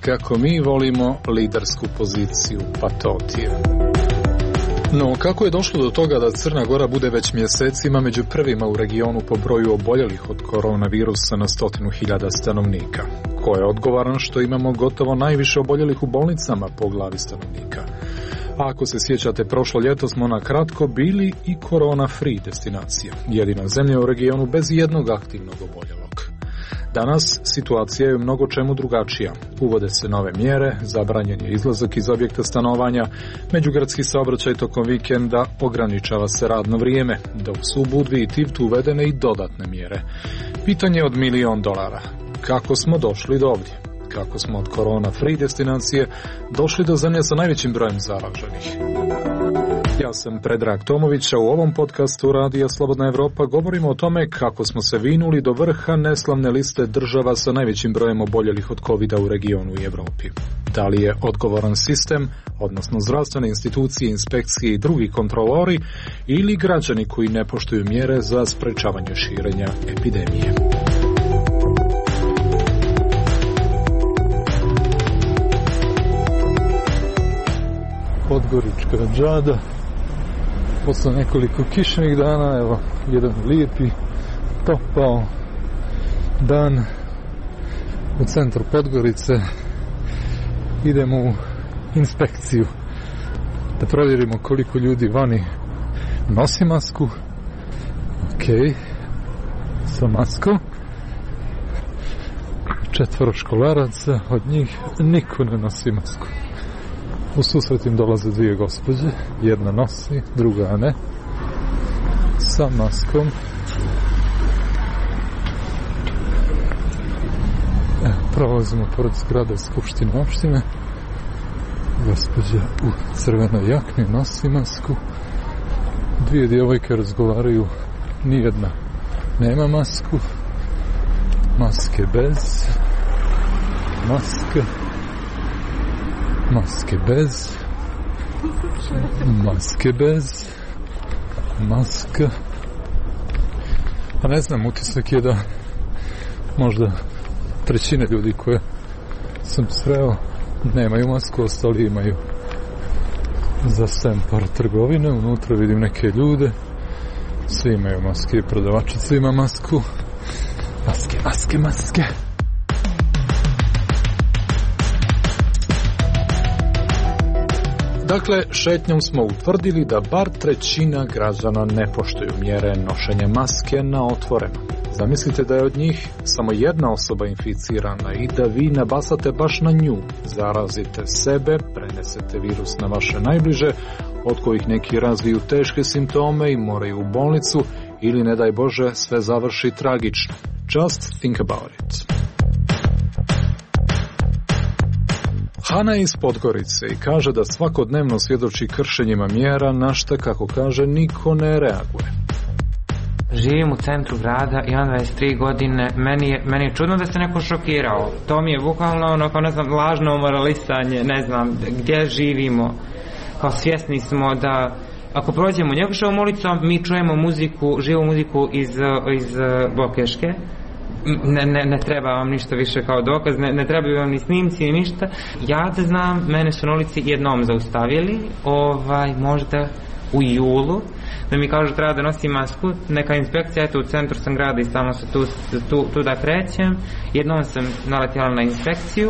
kako mi volimo lidersku poziciju patotije. No, kako je došlo do toga da Crna Gora bude već mjesecima među prvima u regionu po broju oboljelih od koronavirusa na 100.000 stanovnika? Ko je odgovoran što imamo gotovo najviše oboljelih u bolnicama po glavi stanovnika? A ako se sjećate, prošlo ljeto smo na kratko bili i korona-free destinacija, jedina zemlja u regionu bez jednog aktivnog oboljelog. Danas situacija je u mnogo čemu drugačija. Uvode se nove mjere, zabranjen je izlazak iz objekta stanovanja, međugradski saobraćaj tokom vikenda, ograničava se radno vrijeme, dok su u Budvi i Tivtu uvedene i dodatne mjere. Pitanje od $1.000.000. Kako smo došli do ovdje? Kako smo od korona-free destinacije došli do zemlje sa najvećim brojem zaraženih? Ja sam Predrag Tomović, a u ovom podcastu Radija Slobodna Evropa govorimo o tome kako smo se vinuli do vrha neslavne liste država sa najvećim brojem oboljelih od covida u regionu i Evropi. Da li je odgovoran sistem, odnosno zdravstvene institucije, inspekcije i drugi kontrolori, ili građani koji ne poštuju mjere za sprečavanje širenja epidemije? Podgorička džada. Posle nekoliko kišnih dana, evo, jedan lijepi, topao dan u centru Podgorice. Idemo u inspekciju da provjerimo koliko ljudi vani nosi masku. Ok, sa maskom. 4 školaraca, od njih niko ne nosi masku. U susret im dolaze 2 gospođe, jedna nosi, druga ne, sa maskom. Prolazimo pored zgrade Skupštine opštine. Gospođa u crvenoj jakni nosi masku. 2 djevojke razgovaraju, nijedna nema masku. Maske bez, maske. Maske bez, maske bez, maska. Pa ne znam, utisak je da možda 1/3 ljudi koje sam sreo nemaju masku, ostali imaju. Za sempar trgovine, unutra vidim neke ljude, svi imaju maske, prodavačica ima masku. Maske, maske, maske. Dakle, šetnjom smo utvrdili da bar 1/3 građana ne poštuju mjere nošenja maske na otvoreno. Zamislite da je od njih samo jedna osoba inficirana i da vi nabasate baš na nju, zarazite sebe, prenesete virus na vaše najbliže, od kojih neki razviju teške simptome i moraju u bolnicu, ili ne daj Bože sve završi tragično. Just think about it. Hana je iz Podgorice i kaže da svakodnevno svjedoči kršenjima mjera, na šta, kako kaže, niko ne reaguje. Živim u centru grada, imam 23 godine, meni je čudno da se neko šokirao. To mi je bukvalno ono, kao ne znam, lažno moralisanje, ne znam, gdje živimo. Kao svjesni smo da ako prođemo Njegoševom ulicom, mi čujemo muziku, živu muziku iz Bokeške. Ne treba vam ništa više kao dokaz, ne trebaju vam ni snimci ni ništa. Ja da znam, mene su na ulici jednom zaustavili, možda u julu, da mi kažu treba da nosim masku, neka inspekcija, eto u centru sam grada i stalno se tu da krećem. Jednom sam naletjela na inspekciju,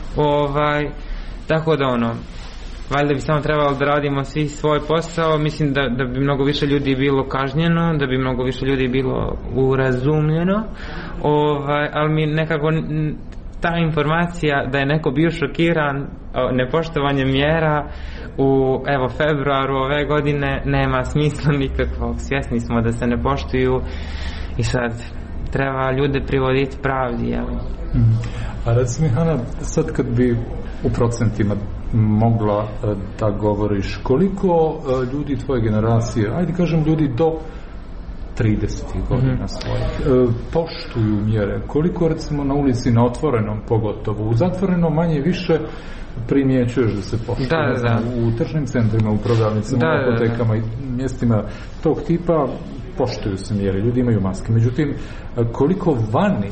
tako da valjda bi samo trebalo da radimo svi svoj posao. Mislim da bi mnogo više ljudi bilo kažnjeno, da bi mnogo više ljudi bilo urazumljeno, ali mi nekako ta informacija da je neko bio šokiran nepoštovanjem mjera u februaru ove godine nema smisla nikakvog. Svjesni smo da se ne poštuju i sad treba ljude privoditi pravdi. A reci mi, Hana, sad kad bi u procentima mogla da govoriš, koliko ljudi tvoje generacije, ajde kažem ljudi do 30 godina svojih, poštuju mjere? Koliko recimo na ulici, na otvorenom pogotovo, u zatvorenom manje više primjećuješ da se poštuje? Da. U tržnim centrima, u prodavnicama, u apotekama i mjestima tog tipa poštuju se mjere, ljudi imaju maske. Međutim, koliko vani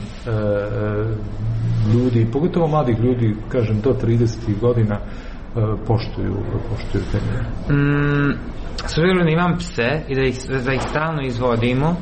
ljudi, pogotovo mladih ljudi, kažem do 30 godina, poštuju te mjere? S obzirom da imam pse i da ih stalno izvodimo,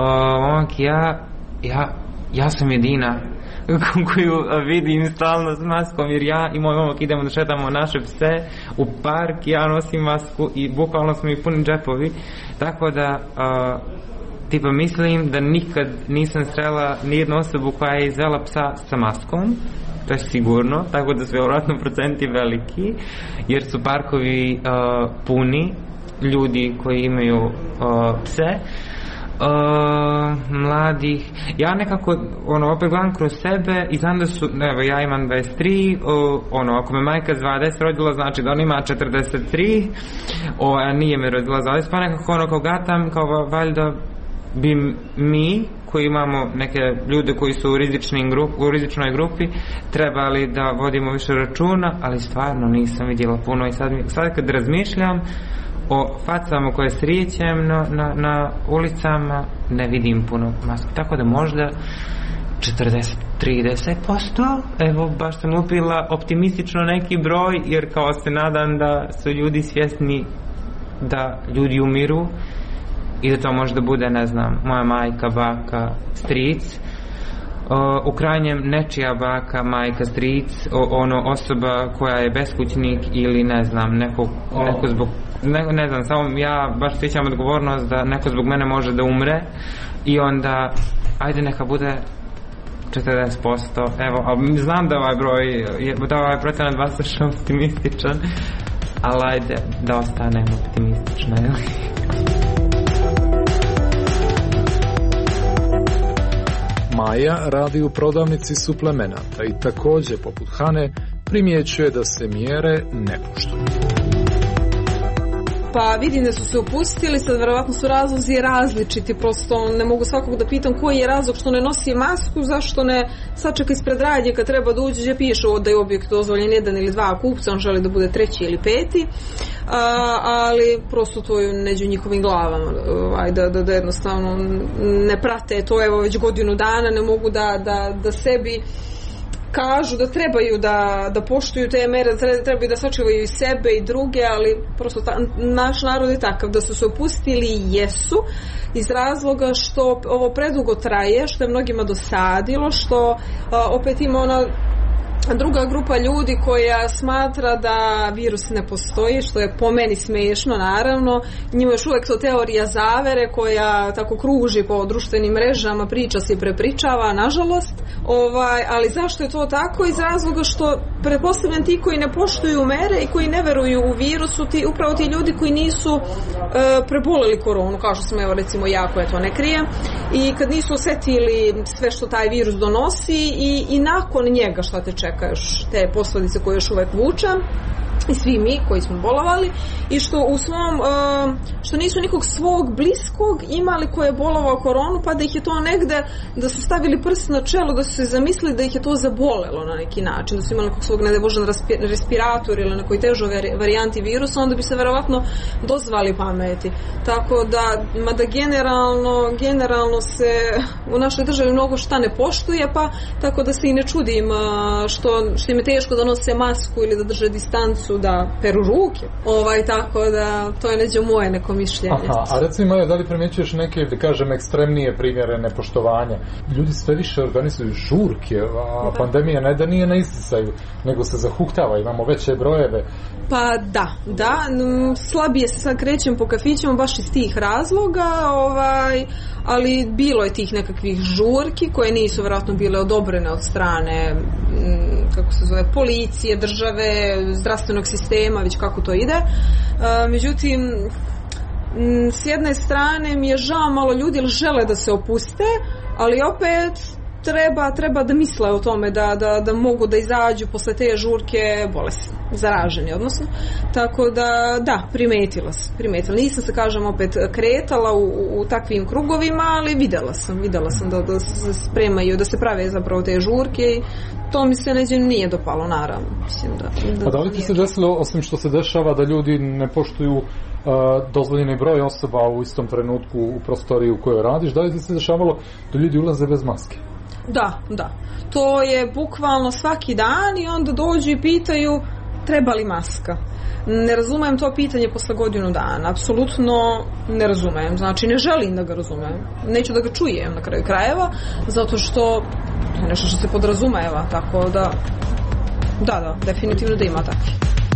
ja sam jedina koju vidim stalno s maskom, jer ja i moj momak idemo da šetamo naše pse u park, ja nosim masku i bukvalno smo mi puni džepovi, tako da tipa mislim da nikad nisam srela nijednu osobu koja je izvela psa sa maskom, to je sigurno, tako da su vjerojatno procenti veliki, jer su parkovi puni ljudi koji imaju pse. Mladih, ja nekako opet gledam kroz sebe i znam da su, evo ja imam 23, ako me majka s 20 rodila, znači da on ima 43, a nije me rodila za 20, pa nekako kao gatam, kao valjda bi mi koji imamo neke ljude koji su u rizičnoj grupi trebali da vodimo više računa, ali stvarno nisam vidjela puno i sad kad razmišljam o facama koje srijećem na ulicama, ne vidim puno maske, tako da možda 40-30%, evo baš sam upila optimistično neki broj, jer kao se nadam da su ljudi svjesni da ljudi umiru i da to možda bude, ne znam, moja majka, baka, stric, u krajnjem nečija baka, majka, stric, osoba koja je beskućnik ili ne znam, neko zbog ne znam, samo ja baš sjećam odgovornost da neko zbog mene može da umre i onda ajde neka bude 40%, evo, znam da ovaj broj, da ovaj procenat baš optimističan, ali ajde da ostanem optimistična, jel? Maja radi u prodavnici suplemenata i također, poput Hane, primjećuje da se mjere ne poštuju. Pa vidim da su se opustili, sad vjerovatno su razlozi različiti, prosto ne mogu svakog da pitam koji je razlog što ne nosi masku, zašto ne sačeka ispred radnje kad treba da uđe, gdje piše da je objekt dozvoljen 1 ili 2 kupca, on želi da bude 3. ili 5. Ali prosto to je među njihovim glavama, da jednostavno ne prate to, evo već godinu dana ne mogu da sebi kažu da trebaju da poštuju te mere, trebaju da sačuvaju i sebe i druge, ali prosto naš narod je takav da su se opustili i jesu, iz razloga što ovo predugo traje, što je mnogima dosadilo, što opet ima ona druga grupa ljudi koja smatra da virus ne postoji, što je po meni smiješno, naravno. Njima još uvijek to teorija zavere koja tako kruži po društvenim mrežama, priča se i prepričava, nažalost. Ali zašto je to tako? Iz razloga što pretpostavljam ti koji ne poštuju mere i koji ne veruju u virusu, upravo ti ljudi koji nisu preboleli koronu, kao što sam, evo recimo ja koja to ne krijem, i kad nisu osjetili sve što taj virus donosi i nakon njega šta te čeka još, te posljedice koje još uvek vuče, i svi mi koji smo bolovali, i što u svom što nisu nikog svog bliskog imali koji je bolovao koronu, pa da ih je to negde, da su stavili prst na čelo, da su se zamislili da ih je to zabolelo na neki način, da su imali nekog svog nedevožan respirator ili nekoj težoj varijanti virusa, onda bi se verovatno dozvali pameti. Tako da, mada generalno se u našoj državi mnogo šta ne poštuje, pa tako da se i ne čudim što im je teško da nose masku ili da drže distancu, da peru ruke. Tako da to je neđe moje neko mišljenje. A recimo, da li primjećuješ neke, da kažem, ekstremnije primjere nepoštovanja? Ljudi sve više organizuju žurke, a pandemija ne da nije na isticaju, nego se zahuktava, imamo veće brojeve. Pa da, slabije se sad krećem po kafićima baš iz tih razloga, ali bilo je tih nekakvih žurki koje nisu vjerojatno bile odobrene od strane policije, države, zdravstvenog sistema, već kako to ide. Međutim, s jedne strane mi je žao malo ljudi, jer žele da se opuste, ali opet treba da misle o tome da mogu da izađu posle te žurke bolesni, zaraženi odnosno. Tako da, primetila. Nisam se, kažem, opet kretala u takvim krugovima, ali videla sam da se spremaju, da se prave zapravo te žurke i to mi se nije dopalo, naravno. Mislim da li ti se desilo, osim što se dešava da ljudi ne poštuju dozvoljeni broj osoba u istom trenutku u prostoriji u kojoj radiš, da li ti se dešavalo da ljudi ulaze bez maske? Da. To je bukvalno svaki dan i onda dođu i pitaju treba li maska. Ne razumem to pitanje posle godinu dana. Apsolutno ne razumem. Znači, ne želim da ga razumem. Neću da ga čujem na kraju krajeva, zato što to je nešto što se podrazumeva. Tako da, definitivno da ima takvi.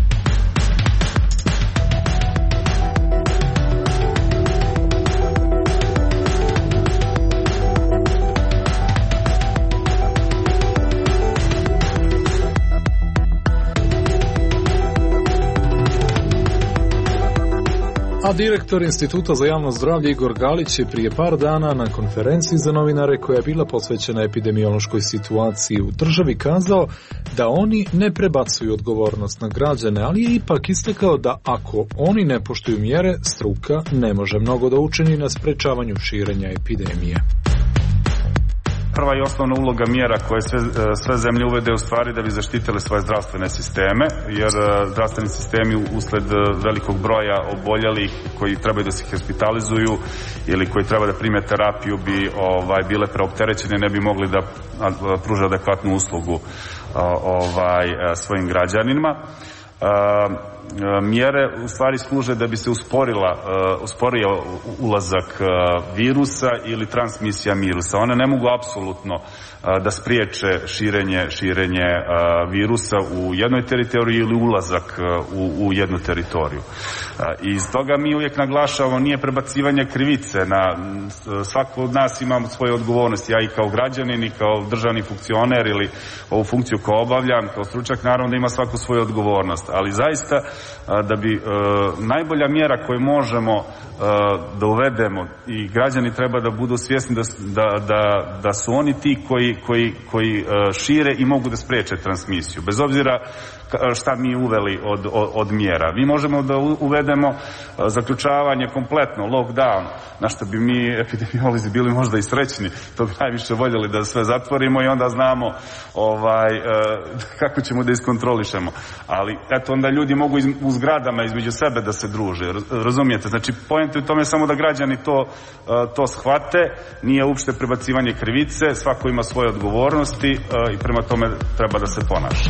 A direktor Instituta za javno zdravlje Igor Galić je prije par dana na konferenciji za novinare koja je bila posvećena epidemiološkoj situaciji u državi kazao da oni ne prebacuju odgovornost na građane, ali je ipak istakao da ako oni ne poštuju mjere, struka ne može mnogo da učini na sprečavanju širenja epidemije. Prva i osnovna uloga mjera koje sve zemlje uvede u stvari da bi zaštitile svoje zdravstvene sisteme, jer zdravstveni sistemi usled velikog broja oboljelih koji trebaju da se hospitalizuju ili koji treba da prime terapiju bi bile preopterećene, ne bi mogli da pruže adekvatnu uslugu svojim građanima. Mjere u stvari služe da bi se usporio ulazak virusa ili transmisija virusa. One ne mogu apsolutno da spriječe širenje virusa u jednoj teritoriji ili ulazak u jednu teritoriju. I iz toga mi uvijek naglašavamo, nije prebacivanje krivice na svako od nas ima svoje odgovornosti. Ja i kao građanin i kao državni funkcioner ili ovu funkciju koju obavljam kao stručnjak, naravno da ima svako svoju odgovornost, ali zaista da bi najbolja mjera koju možemo da uvedemo i građani treba da budu svjesni da su oni ti koji šire i mogu da spriječe transmisiju, bez obzira šta mi uveli od mjera. Mi možemo da uvedemo zaključavanje kompletno, lockdown, na što bi mi epidemiolozi bili možda i srećni, to bi najviše voljeli da sve zatvorimo i onda znamo kako ćemo da iskontrolišemo. Ali eto, onda ljudi mogu u zgradama između sebe da se druže, razumijete? Znači, poenta je u tome samo da građani to shvate, nije uopšte prebacivanje krivice, svako ima svoje odgovornosti i prema tome treba da se ponaša.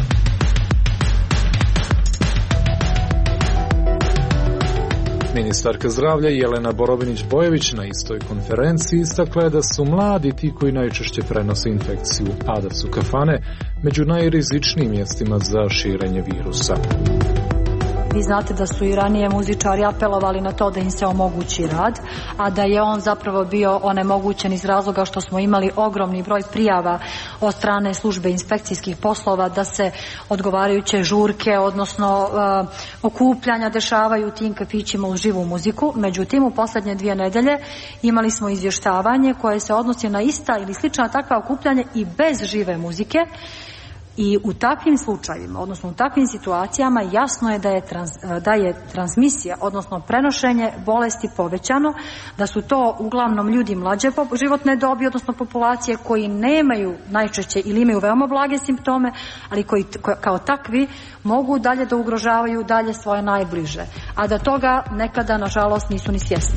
Ministarka zdravlja Jelena Borovinić-Bojević na istoj konferenciji istakla je da su mladi ti koji najčešće prenose infekciju, a da su kafane među najrizičnijim mjestima za širenje virusa. Vi znate da su i ranije muzičari apelovali na to da im se omogući rad, a da je on zapravo bio onemogućen iz razloga što smo imali ogromni broj prijava od strane službe inspekcijskih poslova da se odgovarajuće žurke, odnosno okupljanja dešavaju u tim kafićima uz živu muziku. Međutim, u posljednje 2 nedelje imali smo izvještavanje koje se odnosi na ista ili slična takva okupljanja i bez žive muzike. I u takvim slučajevima, odnosno u takvim situacijama jasno je da je transmisija, odnosno prenošenje bolesti povećano, da su to uglavnom ljudi mlađe životne dobi, odnosno populacije koji nemaju najčešće ili imaju veoma blage simptome, ali koji kao takvi mogu dalje da ugrožavaju dalje svoje najbliže, a da toga nekada nažalost nisu ni svjesni.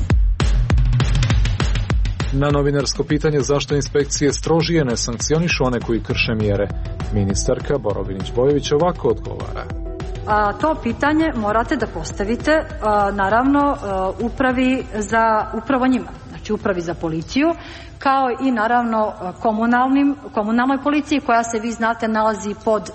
Na novinarsko pitanje zašto inspekcije strožije ne sankcionišu one koji krše mjere, ministarka Borovinić-Bojević ovako odgovara. To pitanje morate da postavite naravno upravo njima, znači upravi za policiju, kao i naravno komunalnoj policiji koja se, vi znate, nalazi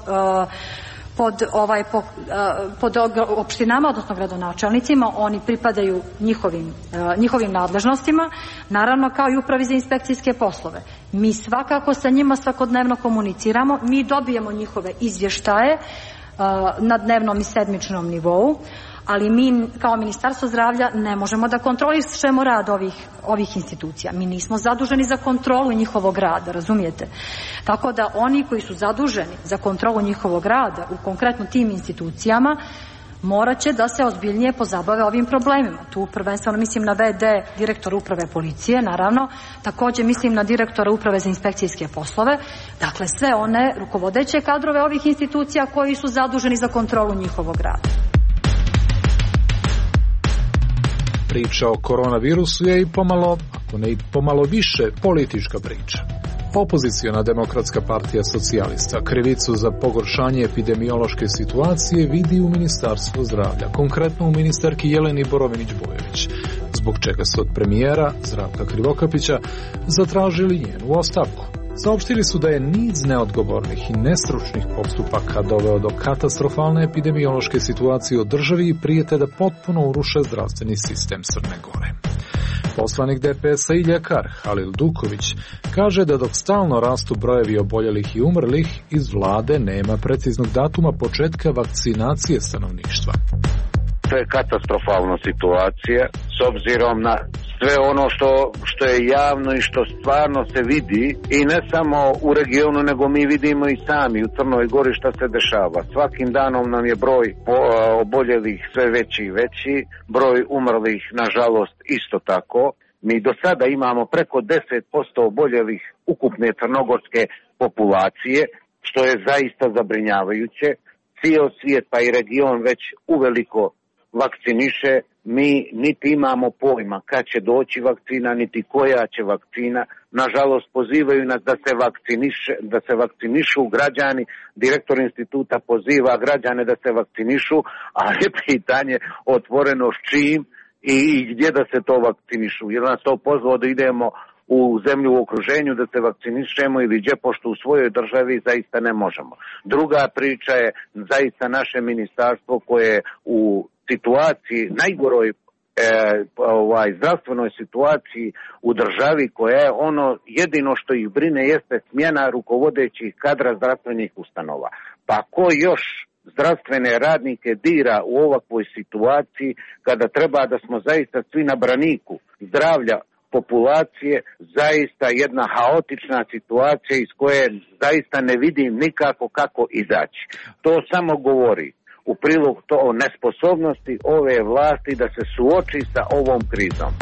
pod opštinama, odnosno gradonačelnicima. Oni pripadaju njihovim nadležnostima, naravno kao i upravi za inspekcijske poslove. Mi svakako sa njima svakodnevno komuniciramo, mi dobijemo njihove izvještaje na dnevnom i sedmičnom nivou, ali mi kao Ministarstvo zdravlja ne možemo da kontrolišemo rad ovih institucija. Mi nismo zaduženi za kontrolu njihovog rada, razumijete? Tako da oni koji su zaduženi za kontrolu njihovog rada u konkretno tim institucijama morat će da se ozbiljnije pozabave ovim problemima. Tu prvenstveno mislim na VD direktora uprave policije, naravno, također mislim na direktora uprave za inspekcijske poslove, dakle sve one rukovodeće kadrove ovih institucija koji su zaduženi za kontrolu njihovog rada. Priča o koronavirusu je i pomalo, ako ne i pomalo više, politička priča. Opoziciona Demokratska partija socijalista krivicu za pogoršanje epidemiološke situacije vidi u Ministarstvu zdravlja, konkretno u ministarki Jeleni Borovinić-Bojović, zbog čega su od premijera Zdravka Krivokapića zatražili njenu ostavku. Saopštili su da je niz neodgovornih i nestručnih postupaka doveo do katastrofalne epidemiološke situacije u državi i prijete da potpuno uruše zdravstveni sistem Crne Gore. Poslanik DPS-a i ljekar Halil Duković kaže da dok stalno rastu brojevi oboljelih i umrlih, iz vlade nema preciznog datuma početka vakcinacije stanovništva. To je katastrofalna situacija s obzirom na sve ono što je javno i što stvarno se vidi i ne samo u regionu nego mi vidimo i sami u Crnoj Gori šta se dešava. Svakim danom nam je broj oboljelih sve veći i veći, broj umrlih nažalost isto tako. Mi do sada imamo preko 10% oboljelih ukupne crnogorske populacije, što je zaista zabrinjavajuće. Cijel svijet pa i region već uveliko vakciniše, mi niti imamo pojma kad će doći vakcina, niti koja će vakcina. Nažalost, pozivaju nas da se vakcinišu građani. Direktor instituta poziva građane da se vakcinišu, a je pitanje otvoreno s čim i gdje da se to vakcinišu. Jer nas to pozvao da idemo u zemlju u okruženju da se vakcinišemo ili gdje, pošto u svojoj državi zaista ne možemo. Druga priča je zaista naše ministarstvo koje u situaciji, najgoroj zdravstvenoj situaciji u državi, koja je ono jedino što ih brine jeste smjena rukovodećih kadra zdravstvenih ustanova. Pa ko još zdravstvene radnike dira u ovakvoj situaciji kada treba da smo zaista svi na braniku zdravlja populacije, zaista jedna haotična situacija iz koje zaista ne vidim nikako kako izaći. To samo govori u prilog to o nesposobnosti ove vlasti da se suoči sa ovom krizom.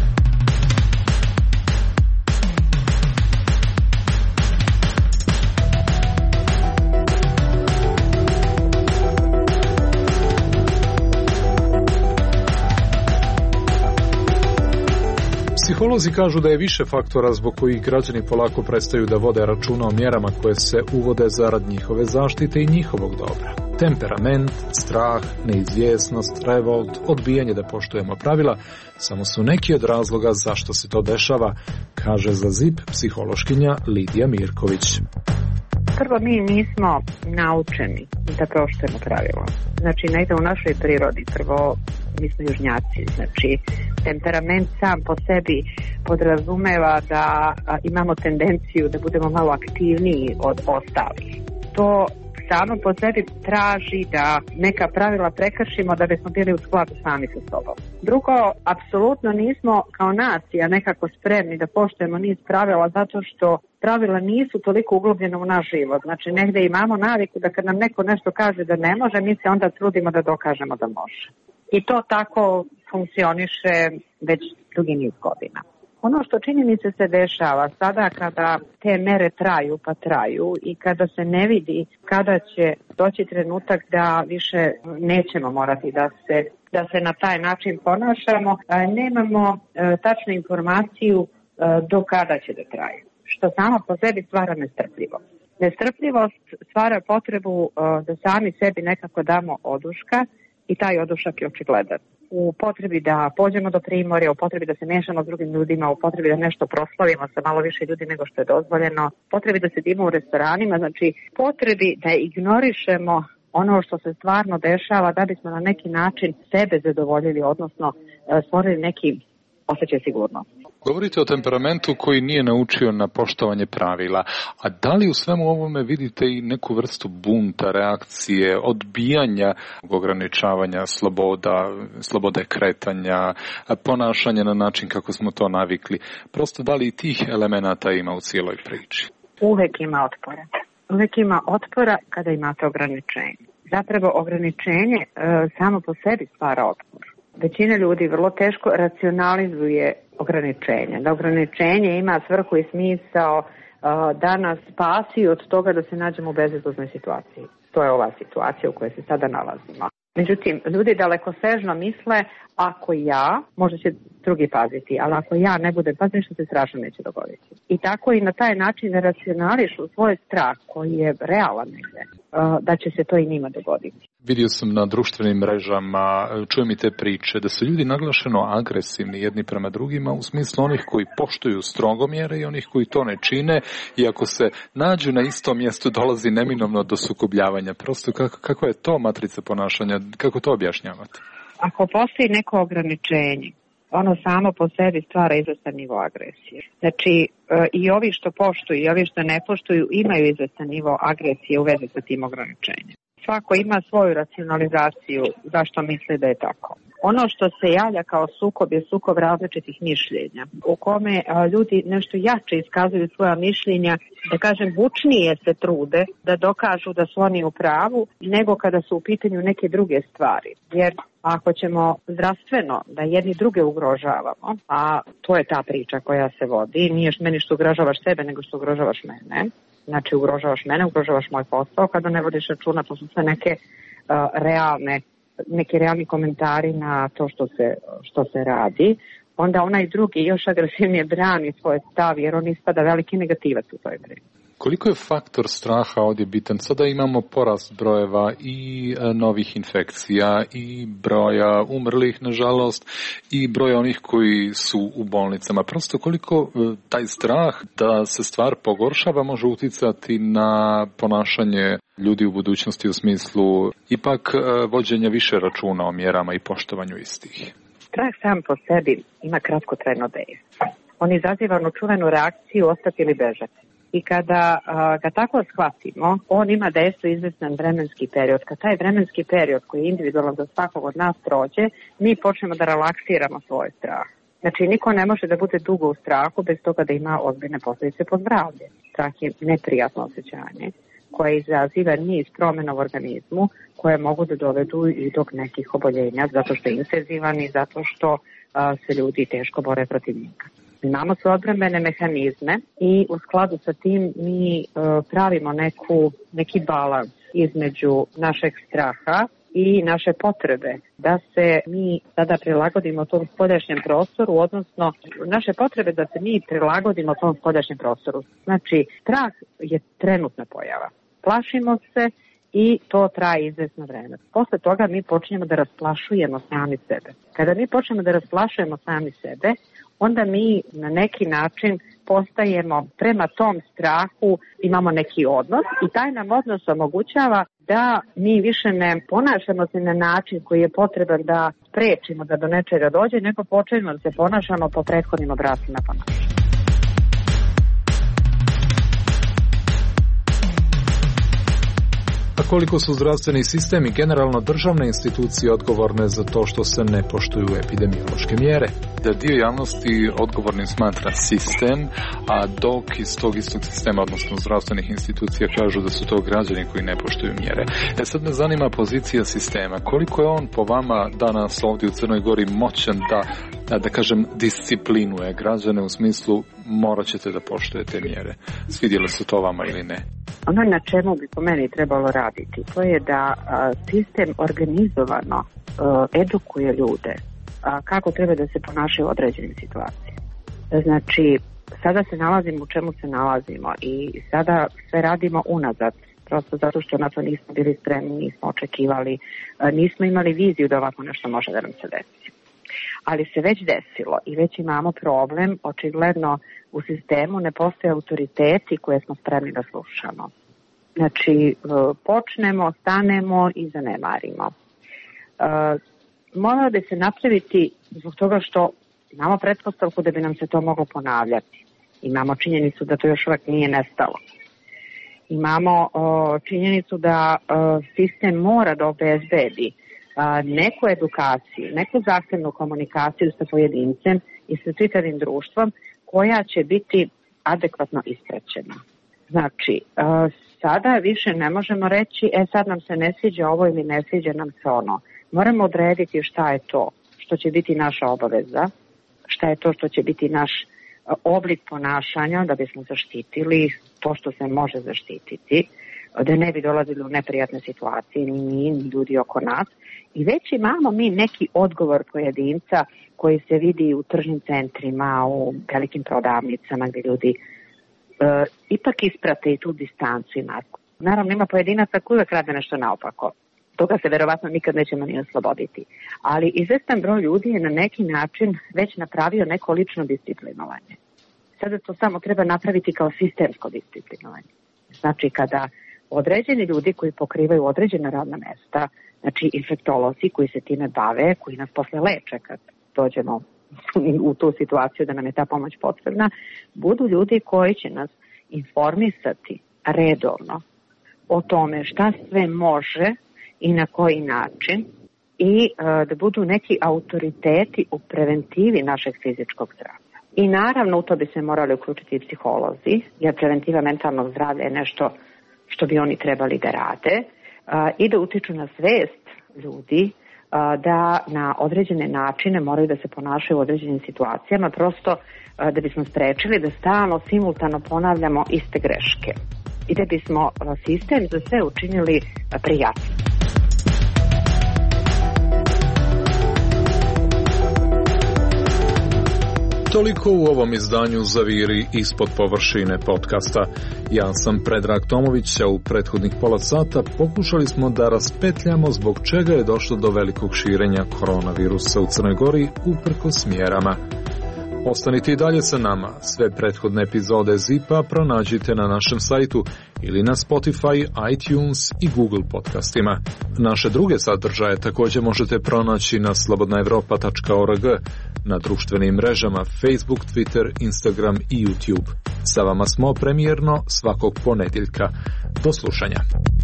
Psiholozi kažu da je više faktora zbog kojih građani polako prestaju da vode računa o mjerama koje se uvode zarad njihove zaštite i njihovog dobra. Temperament, strah, neizvjesnost, revolt, odbijanje da poštujemo pravila samo su neki od razloga zašto se to dešava, kaže za ZIP psihološkinja Lidija Mirković. Prvo, mi nismo naučeni da poštujemo pravila. Znači, negdje u našoj prirodi, prvo, mi smo južnjaci, znači, temperament sam po sebi podrazumeva da imamo tendenciju da budemo malo aktivniji od ostalih. To samo po sebi traži da neka pravila prekršimo da bismo bili u skladu sami sa sobom. Drugo, apsolutno nismo kao nacija nekako spremni da poštujemo niz pravila zato što pravila nisu toliko uglobljena u naš život. Znači, negdje imamo naviku da kad nam neko nešto kaže da ne može, mi se onda trudimo da dokažemo da može. I to tako funkcioniše već dugi niz godina. Ono što čini mi se dešava sada kada te mere traju pa traju i kada se ne vidi kada će doći trenutak da više nećemo morati da se na taj način ponašamo, nemamo tačnu informaciju do kada će da traje. Što samo po sebi stvara nestrpljivost. Nestrpljivost stvara potrebu da sami sebi nekako damo oduška i taj odušak je očigledan. U potrebi da pođemo do primorja, u potrebi da se miješamo s drugim ljudima, u potrebi da nešto proslavimo sa malo više ljudi nego što je dozvoljeno, potrebi da sedimo u restoranima, znači potrebi da ignorišemo ono što se stvarno dešava da bismo na neki način sebe zadovoljili, odnosno stvorili neki osjećaj sigurnosti. Govorite o temperamentu koji nije naučio na poštovanje pravila, a da li u svemu ovome vidite i neku vrstu bunta, reakcije, odbijanja, ograničavanja slobode kretanja, ponašanja na način kako smo to navikli? Prosto da li i tih elemenata ima u cijeloj priči? Uvek ima otpora. Uvek ima otpora kada imate ograničenje. Zapravo ograničenje samo po sebi stvara otpor. Većina ljudi vrlo teško racionalizuje ograničenje. Da ograničenje ima svrhu i smisao da nas spasi od toga da se nađemo u bezizlaznoj situaciji. To je ova situacija u kojoj se sada nalazimo. Međutim, ljudi dalekosežno misle, ako ja, možda će drugi paziti, ali ako ja ne budem paziti, ništa se strašno neće dogoditi. I tako i na taj način da racionališu svoj strah koji je realan negde, da će se to i njima dogoditi. Vidio sam na društvenim mrežama, čujem i te priče, da su ljudi naglašeno agresivni jedni prema drugima u smislu onih koji poštuju strogo mjere i onih koji to ne čine i ako se nađu na istom mjestu dolazi neminovno do sukobljavanja. Prosto kako je to matrica ponašanja, kako to objašnjavate? Ako postoji neko ograničenje, ono samo po sebi stvara izvestan nivo agresije. Znači, i ovi što poštuju i ovi što ne poštuju imaju izvestan nivo agresije u vezi sa tim ograničenjem. Svako ima svoju racionalizaciju zašto misli da je tako. Ono što se javlja kao sukob je sukob različitih mišljenja, u kome ljudi nešto jače iskazuju svoja mišljenja, da kažem bučnije se trude da dokažu da su oni u pravu, nego kada su u pitanju neke druge stvari. Jer ako ćemo zdravstveno da jedni druge ugrožavamo, a to je ta priča koja se vodi, nije meni što ugrožavaš sebe, nego što ugrožavaš mene. Znači ugrožavaš mene, ugrožavaš moj posao, kada ne vodiš računa, to su sve neki realni komentari na to što se radi, onda onaj drugi još agresivnije brani svoj stav, jer on ispada veliki negativac u toj priči. Koliko je faktor straha ovdje bitan? Sada imamo porast brojeva i novih infekcija i broja umrlih, nažalost, i broja onih koji su u bolnicama. Prosto koliko taj strah da se stvar pogoršava može utjecati na ponašanje ljudi u budućnosti u smislu ipak vođenja više računa o mjerama i poštovanju istih? Strah sam po sebi ima kratkotrajno dejstvo. On izaziva onu čuvenu reakciju ostati ili bežati. I kada ga tako shvatimo, on ima dejstvo izvestan vremenski period. Kad taj vremenski period koji je individualan za svakog od nas prođe, mi počnemo da relaksiramo svoj strah. Znači, niko ne može da bude dugo u strahu bez toga da ima ozbiljne posljedice po zdravlje. Strah je neprijatno osjećanje koje izaziva niz promjena u organizmu koje mogu da dovedu i do nekih oboljenja zato što je intenzivan i zato što se ljudi teško bore protiv njega. Imamo sve odbrambene mehanizme i u skladu sa tim mi pravimo neki balans između našeg straha i naše potrebe da se mi sada prilagodimo tom spoljašnjem prostoru, odnosno naše potrebe da se mi prilagodimo tom spoljašnjem prostoru. Znači, strah je trenutna pojava. Plašimo se i to traje izvesno vreme. Posle toga mi počinjemo da rasplašujemo sami sebe. Kada mi počnemo da rasplašujemo sami sebe, onda mi na neki način postajemo prema tom strahu, imamo neki odnos i taj nam odnos omogućava da mi više ne ponašamo se na način koji je potreban da sprečimo da do nečega dođe, nego počnemo da se ponašamo po prethodnim obrascima ponašanja. A koliko su zdravstveni sistem i generalno državne institucije odgovorne za to što se ne poštuju epidemiološke mjere? Da dio javnosti odgovornim smatra sistem, a dok iz tog istog sistema, odnosno zdravstvenih institucija, kažu da su to građani koji ne poštuju mjere. Sad me zanima pozicija sistema. Koliko je on po vama danas ovdje u Crnoj Gori moćan da kažem, disciplinuje građane u smislu morat ćete da poštujete mjere? Svidjelo se to vama ili ne? Ono na čemu bi po meni trebalo raditi, to je da sistem organizovano edukuje ljude kako treba da se ponašaju u određenim situacijama. Znači, sada se nalazimo u čemu se nalazimo i sada sve radimo unazad, prosto zato što na to nismo bili spremni, nismo očekivali, nismo imali viziju da ovako nešto može da nam se desi. Ali se već desilo i već imamo problem, očigledno u sistemu ne postoje autoriteti koje smo spremni da slušamo. Znači, počnemo, stanemo i zanemarimo. Moralo bi se napraviti zbog toga što Imamo pretpostavku da bi nam se to moglo ponavljati. Imamo činjenicu da to još uvijek nije nestalo. Imamo činjenicu da sistem mora da obezbedi neku edukaciju, neku zahtevnu komunikaciju sa pojedincem i sa čitavim društvom koja će biti adekvatno ispraćena. Znači, sada više ne možemo reći, sad nam se ne sviđa ovo ili ne sviđa nam se ono. Moramo odrediti šta je to što će biti naša obaveza, šta je to što će biti naš oblik ponašanja da bismo zaštitili to što se može zaštititi, da ne bi dolazili u neprijatne situacije ni mi, ni ljudi oko nas. I već imamo mi neki odgovor pojedinca koji se vidi u tržnim centrima, u velikim prodavnicama gdje ljudi ipak isprate i tu distancu i masku. Naravno, ima pojedinaca koji uvek rade nešto naopako. Toga se verovatno nikad nećemo ni osloboditi. Ali izvestan broj ljudi je na neki način već napravio neko lično disciplinovanje. Sada to samo treba napraviti kao sistemsko disciplinovanje. Znači, kada određeni ljudi koji pokrivaju određena radna mesta, znači infektolozi koji se time bave, koji nas posle leče kad dođemo u tu situaciju da nam je ta pomoć potrebna, budu ljudi koji će nas informisati redovno o tome šta sve može i na koji način i da budu neki autoriteti u preventivi našeg fizičkog zdravlja. I naravno u to bi se morali uključiti i psiholozi, jer preventiva mentalnog zdravlja je nešto što bi oni trebali da rade i da utiču na svest ljudi da na određene načine moraju da se ponašaju u određenim situacijama, prosto da bismo sprečili da stalno simultano ponavljamo iste greške i da bismo sistem za sve učinili prijatnim. Toliko u ovom izdanju Zaviri ispod površine podcasta. Ja sam Predrag Tomović, a u prethodnih pola sata pokušali smo da raspetljamo zbog čega je došlo do velikog širenja koronavirusa u Crnoj Gori uprkos mjerama. Ostanite i dalje sa nama. Sve prethodne epizode ZIP-a pronađite na našem sajtu ili na Spotify, iTunes i Google podcastima. Naše druge sadržaje također možete pronaći na slobodnaevropa.org, na društvenim mrežama Facebook, Twitter, Instagram i YouTube. Sa vama smo premijerno svakog ponedjeljka. Do slušanja.